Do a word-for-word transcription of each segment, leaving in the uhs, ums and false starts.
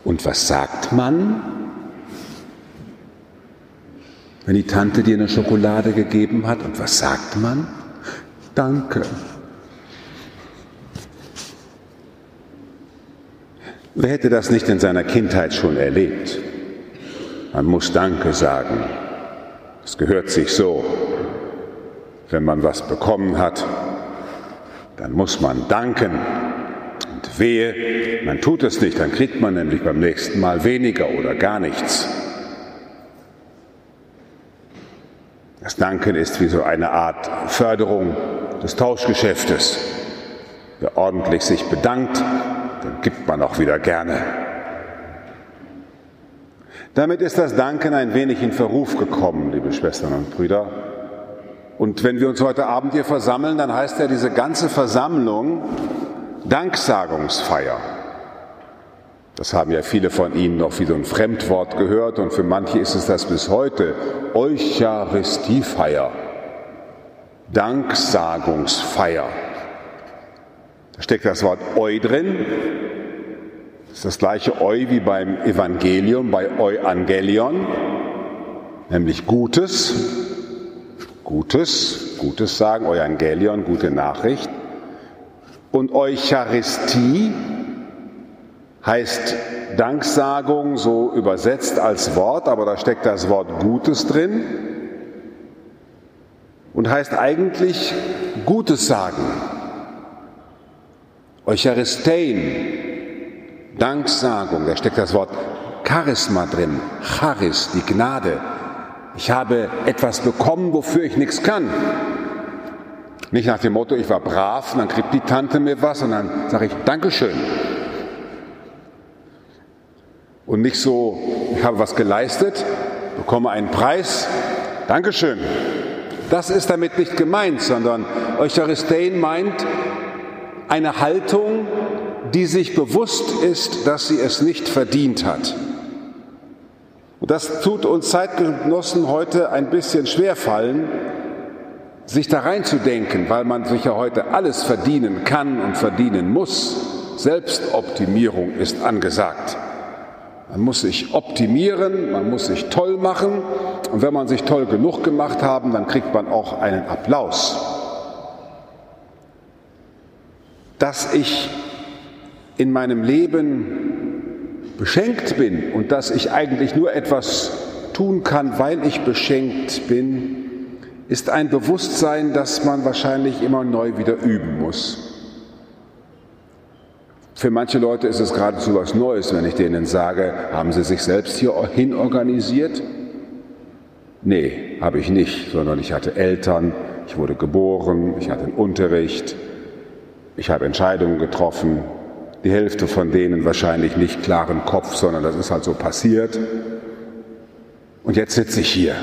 Und was sagt man, wenn die Tante dir eine Schokolade gegeben hat? Und was sagt man? Danke. Wer hätte das nicht in seiner Kindheit schon erlebt? Man muss Danke sagen. Es gehört sich so. Wenn man was bekommen hat, dann muss man danken. Und wehe, man tut es nicht, dann kriegt man nämlich beim nächsten Mal weniger oder gar nichts. Das Danken ist wie so eine Art Förderung des Tauschgeschäftes. Wer ordentlich sich bedankt, dann gibt man auch wieder gerne. Damit ist das Danken ein wenig in Verruf gekommen, liebe Schwestern und Brüder. Und wenn wir uns heute Abend hier versammeln, dann heißt ja diese ganze Versammlung Danksagungsfeier. Das haben ja viele von Ihnen noch wie so ein Fremdwort gehört und für manche ist es das bis heute. Eucharistiefeier, Danksagungsfeier. Da steckt das Wort Eu drin. Das ist das gleiche Eu wie beim Evangelium, bei Euangelion, nämlich Gutes. Gutes, Gutes sagen, Evangelion, gute Nachricht. Und Eucharistie heißt Danksagung, so übersetzt als Wort, aber da steckt das Wort Gutes drin und heißt eigentlich Gutes sagen. Eucharistein, Danksagung, da steckt das Wort Charisma drin, Charis, die Gnade. Ich habe etwas bekommen, wofür ich nichts kann. Nicht nach dem Motto, ich war brav, und dann kriegt die Tante mir was und dann sage ich Dankeschön. Und nicht so, ich habe was geleistet, bekomme einen Preis, Dankeschön. Das ist damit nicht gemeint, sondern Eucharistein meint eine Haltung, die sich bewusst ist, dass sie es nicht verdient hat. Und das tut uns Zeitgenossen heute ein bisschen schwerfallen, sich da reinzudenken, weil man sich ja heute alles verdienen kann und verdienen muss. Selbstoptimierung ist angesagt. Man muss sich optimieren, man muss sich toll machen und wenn man sich toll genug gemacht haben, dann kriegt man auch einen Applaus. Dass ich in meinem Leben beschenkt bin und dass ich eigentlich nur etwas tun kann, weil ich beschenkt bin, ist ein Bewusstsein, das man wahrscheinlich immer neu wieder üben muss. Für manche Leute ist es geradezu was Neues, wenn ich denen sage, haben sie sich selbst hierhin organisiert? Nee, habe ich nicht, sondern ich hatte Eltern, ich wurde geboren, ich hatte einen Unterricht, ich habe Entscheidungen getroffen, die Hälfte von denen wahrscheinlich nicht klar im Kopf, sondern das ist halt so passiert. Und jetzt sitze ich hier.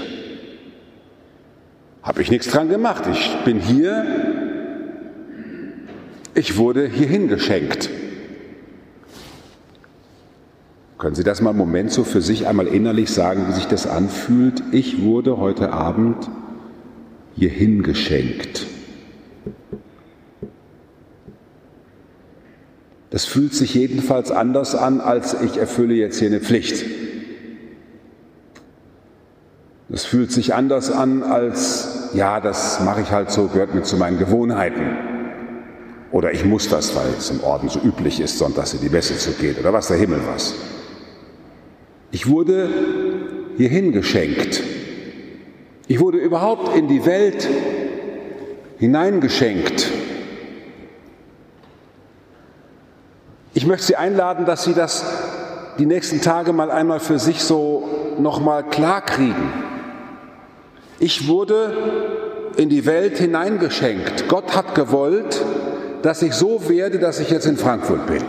Habe ich nichts dran gemacht. Ich bin hier, ich wurde hierhin geschenkt. Können Sie das mal einen Moment so für sich einmal innerlich sagen, wie sich das anfühlt? Ich wurde heute Abend hierhin geschenkt. Das fühlt sich jedenfalls anders an, als ich erfülle jetzt hier eine Pflicht. Das fühlt sich anders an, als, ja, das mache ich halt so, gehört mir zu meinen Gewohnheiten. Oder ich muss das, weil es im Orden so üblich ist, sonntags in die Messe zu gehen, oder was der Himmel was. Ich wurde hierhin geschenkt. Ich wurde überhaupt in die Welt hineingeschenkt. Ich möchte Sie einladen, dass Sie das die nächsten Tage mal einmal für sich so nochmal klar kriegen. Ich wurde in die Welt hineingeschenkt. Gott hat gewollt, dass ich so werde, dass ich jetzt in Frankfurt bin.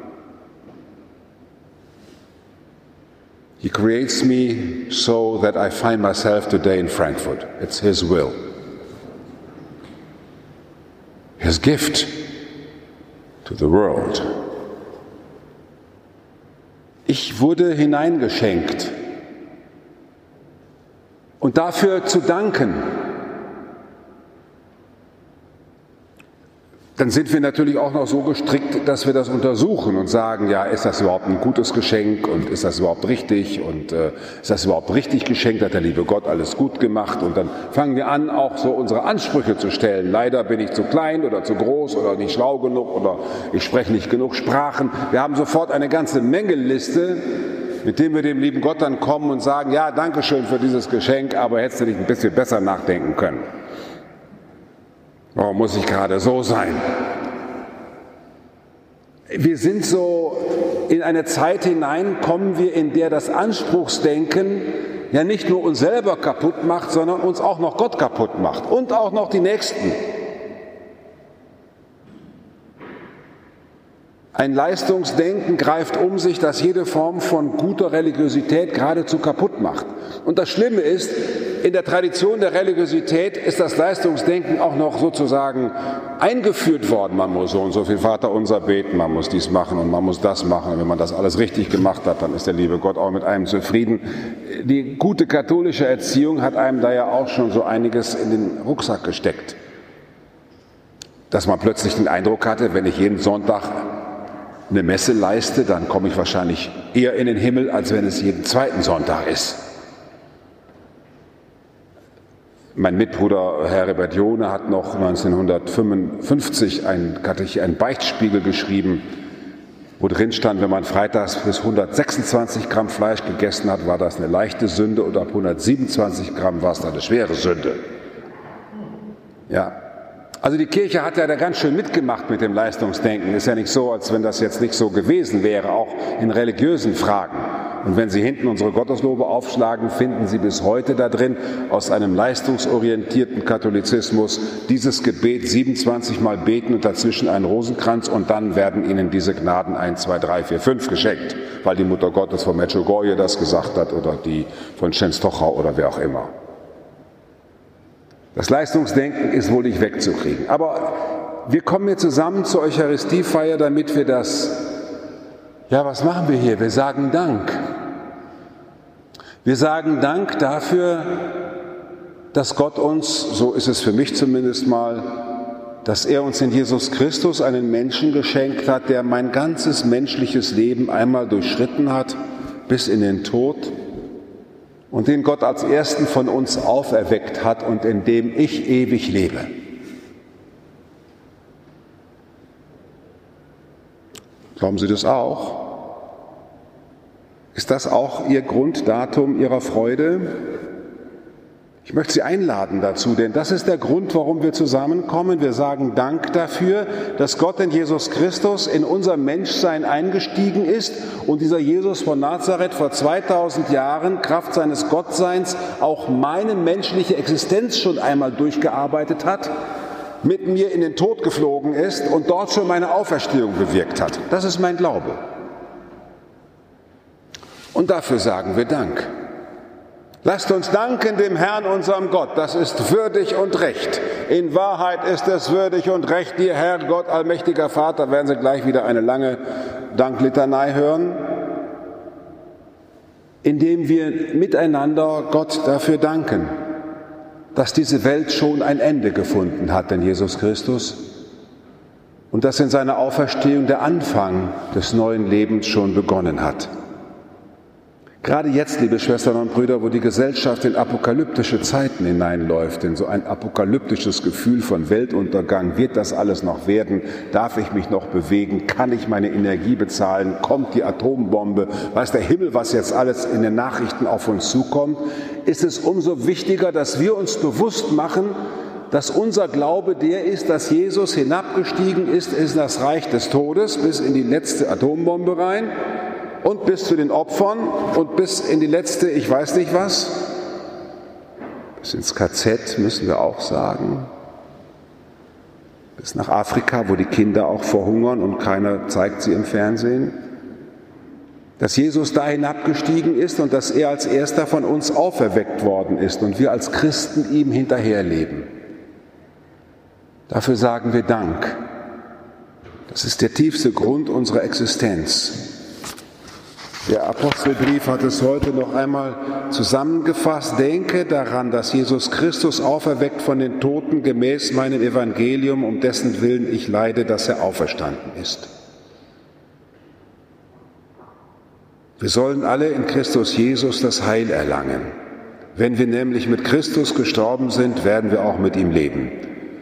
He creates me so that I find myself today in Frankfurt. It's His will. His gift to the world. Ich wurde hineingeschenkt. Und dafür zu danken, dann sind wir natürlich auch noch so gestrickt, dass wir das untersuchen und sagen, ja, ist das überhaupt ein gutes Geschenk und ist das überhaupt richtig und äh, ist das überhaupt richtig geschenkt, hat der liebe Gott alles gut gemacht, und dann fangen wir an, auch so unsere Ansprüche zu stellen. Leider bin ich zu klein oder zu groß oder nicht schlau genug oder ich spreche nicht genug Sprachen. Wir haben sofort eine ganze Menge Liste, mit dem wir dem lieben Gott dann kommen und sagen, ja, danke schön für dieses Geschenk, aber hättest du nicht ein bisschen besser nachdenken können? Warum muss ich gerade so sein? Wir sind so in eine Zeit hinein, kommen wir, in der das Anspruchsdenken ja nicht nur uns selber kaputt macht, sondern uns auch noch Gott kaputt macht und auch noch die Nächsten. Ein Leistungsdenken greift um sich, das jede Form von guter Religiosität geradezu kaputt macht. Und das Schlimme ist, in der Tradition der Religiosität ist das Leistungsdenken auch noch sozusagen eingeführt worden. Man muss so und so viel Vaterunser beten, man muss dies machen und man muss das machen. Und wenn man das alles richtig gemacht hat, dann ist der liebe Gott auch mit einem zufrieden. Die gute katholische Erziehung hat einem da ja auch schon so einiges in den Rucksack gesteckt. Dass man plötzlich den Eindruck hatte, wenn ich jeden Sonntag eine Messe leiste, dann komme ich wahrscheinlich eher in den Himmel, als wenn es jeden zweiten Sonntag ist. Mein Mitbruder Herbert Johne hat noch neunzehnhundertfünfundfünfzig einen, einen Beichtspiegel geschrieben, wo drin stand, wenn man freitags bis hundertsechsundzwanzig Gramm Fleisch gegessen hat, war das eine leichte Sünde, und ab hundertsiebenundzwanzig Gramm war es dann eine schwere Sünde. Ja. Also die Kirche hat ja da ganz schön mitgemacht mit dem Leistungsdenken. Ist ja nicht so, als wenn das jetzt nicht so gewesen wäre, auch in religiösen Fragen. Und wenn Sie hinten unsere Gotteslobe aufschlagen, finden Sie bis heute da drin aus einem leistungsorientierten Katholizismus dieses Gebet siebenundzwanzig Mal beten und dazwischen einen Rosenkranz, und dann werden Ihnen diese Gnaden eins, zwei, drei, vier, fünf geschenkt, weil die Mutter Gottes von Medjugorje das gesagt hat oder die von Częstochowa oder wer auch immer. Das Leistungsdenken ist wohl nicht wegzukriegen. Aber wir kommen hier zusammen zur Eucharistiefeier, damit wir das, ja, was machen wir hier? Wir sagen Dank. Wir sagen Dank dafür, dass Gott uns, so ist es für mich zumindest mal, dass er uns in Jesus Christus einen Menschen geschenkt hat, der mein ganzes menschliches Leben einmal durchschritten hat, bis in den Tod, und den Gott als ersten von uns auferweckt hat und in dem ich ewig lebe. Glauben Sie das auch? Ist das auch Ihr Grunddatum Ihrer Freude? Ich möchte Sie einladen dazu, denn das ist der Grund, warum wir zusammenkommen. Wir sagen Dank dafür, dass Gott in Jesus Christus in unser Menschsein eingestiegen ist und dieser Jesus von Nazareth vor zweitausend Jahren Kraft seines Gottseins auch meine menschliche Existenz schon einmal durchgearbeitet hat, mit mir in den Tod geflogen ist und dort schon meine Auferstehung bewirkt hat. Das ist mein Glaube. Und dafür sagen wir Dank. Lasst uns danken dem Herrn, unserem Gott. Das ist würdig und recht. In Wahrheit ist es würdig und recht. Dir, Herr Gott, allmächtiger Vater, werden Sie gleich wieder eine lange Danklitanei hören, indem wir miteinander Gott dafür danken, dass diese Welt schon ein Ende gefunden hat in Jesus Christus und dass in seiner Auferstehung der Anfang des neuen Lebens schon begonnen hat. Gerade jetzt, liebe Schwestern und Brüder, wo die Gesellschaft in apokalyptische Zeiten hineinläuft, in so ein apokalyptisches Gefühl von Weltuntergang, wird das alles noch werden? Darf ich mich noch bewegen? Kann ich meine Energie bezahlen? Kommt die Atombombe? Weiß der Himmel, was jetzt alles in den Nachrichten auf uns zukommt? Ist es umso wichtiger, dass wir uns bewusst machen, dass unser Glaube der ist, dass Jesus hinabgestiegen ist in das Reich des Todes bis in die letzte Atombombe rein, und bis zu den Opfern und bis in die letzte, ich weiß nicht was, bis ins K Z, müssen wir auch sagen, bis nach Afrika, wo die Kinder auch verhungern und keiner zeigt sie im Fernsehen, dass Jesus da hinabgestiegen ist und dass er als erster von uns auferweckt worden ist und wir als Christen ihm hinterherleben. Dafür sagen wir Dank. Das ist der tiefste Grund unserer Existenz. Der Apostelbrief hat es heute noch einmal zusammengefasst. Denke daran, dass Jesus Christus auferweckt von den Toten gemäß meinem Evangelium, um dessen Willen ich leide, dass er auferstanden ist. Wir sollen alle in Christus Jesus das Heil erlangen. Wenn wir nämlich mit Christus gestorben sind, werden wir auch mit ihm leben.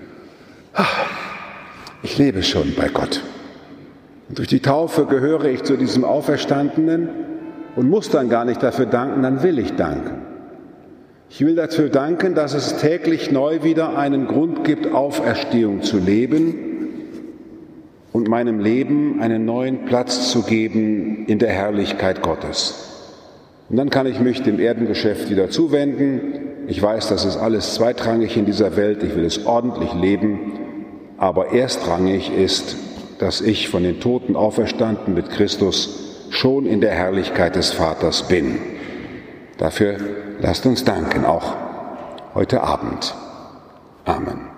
Ich lebe schon bei Gott. Und durch die Taufe gehöre ich zu diesem Auferstandenen und muss dann gar nicht dafür danken, dann will ich danken. Ich will dafür danken, dass es täglich neu wieder einen Grund gibt, Auferstehung zu leben und meinem Leben einen neuen Platz zu geben in der Herrlichkeit Gottes. Und dann kann ich mich dem Erdengeschäft wieder zuwenden. Ich weiß, das ist alles zweitrangig in dieser Welt. Ich will es ordentlich leben. Aber erstrangig ist, dass ich von den Toten auferstanden mit Christus schon in der Herrlichkeit des Vaters bin. Dafür lasst uns danken, auch heute Abend. Amen.